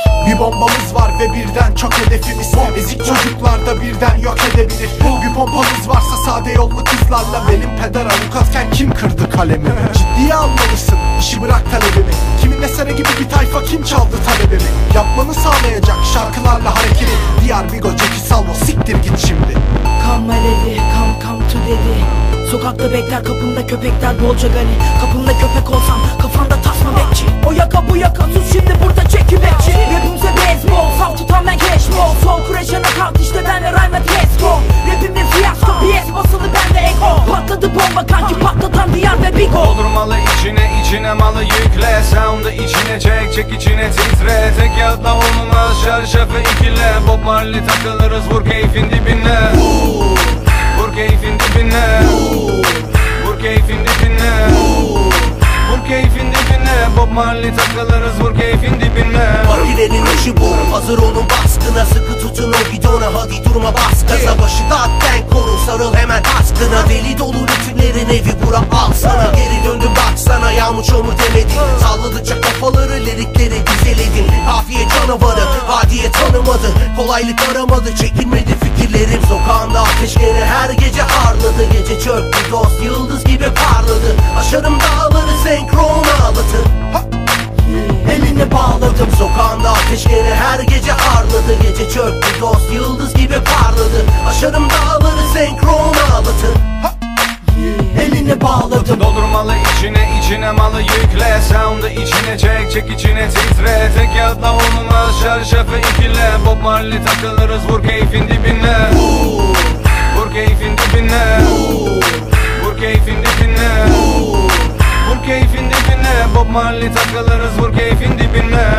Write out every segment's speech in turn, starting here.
Bir bombamız var ve birden çok hedefimiz. Ezik çocuklarda birden yok edebilir. Bir pompamız varsa sade yollu kızlarla. Benim peder avukatken kim kırdı kalemi? Ciddiye almalısın, işi bırak talebimi. Kimin eseri gibi bir tayfa kim çaldı talebimi? Yapmanı sağlayacak şarkılarla hareketi. Diğer Bigo, Ceki Salvo, siktir git şimdi. Come my lady, come to daddy. Sokakta bekler kapında köpekler bolca gani. Kapında köpek olsam kafanda tasma bekçi. O yaka bu yaka sus şimdi burada çeki bekçi. Rapimse baseball, saf tutan ben cash ball. Sol kurejana kalk işte benle rhyme Tesco. Rapimde fiyasko, BS basılı bende ego. Patladı bomba kanki patlatan diyar ve Bigo. Doldurmalı içine malı yükle. Sound'ı içine çek içine titre. Tek yatla olmaz şarşafı ikile. Bob Marley takılırız vur keyfin dibine. Vur keyfin dibine. Vur keyfin dibine. Vur keyfin dibine. Bob Marley takılırız vur keyfin dibine. Partilerin işi bu, hazır olun baskına. Sıkı tutun o bidona, hadi durma bas gaza. Başı dağıt denk korun, sarıl hemen askına. Deli dolu ritimlerin evi bura al sana. Geri döndüm baksana, yağmur çamur demedim. Salladıkça kafaları lirikleri güzel edin. Kafiye canavarı, hadiye tanımadı. Kolaylık aramadı, çekilmedi fikirlerim. Sokağında ateşleri her gece harladı. Gece çöktü dost, yıldız gibi parladı. Aşarım dağları senkron ağlatır. Elini bağladım, sokağında ateşleri her gece harladı. Gece çöktü dost, yıldız gibi parladı. Aşarım dağları senkron ağlatır. Elini bağladım. Doldurmalı içine malı yükle. Sound'ı içine çek içine titre. Tek yatla olmaz şarşafı ikile. Bob Marley takılırız vur keyfin dibine. Vur keyfin dibine. Vur keyfin dibine. Vur keyfin dibine. Bob Marley takılırız vur keyfin dibine.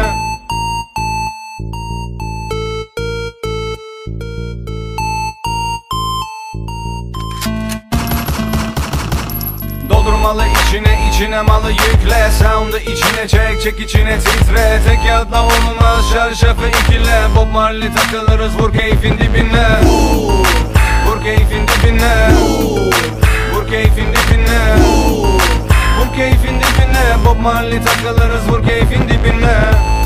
Doldurmalı içine malı yükle. Sound'ı içine çek içine titre. Tek yatla olmaz şarşafı ikile. Bob Marley takılırız vur keyfin dibine. Vur keyfin dibine. Vur keyfin dibine. Vur keyfin dibine. Bob Marley takılırız vur keyfin dibine.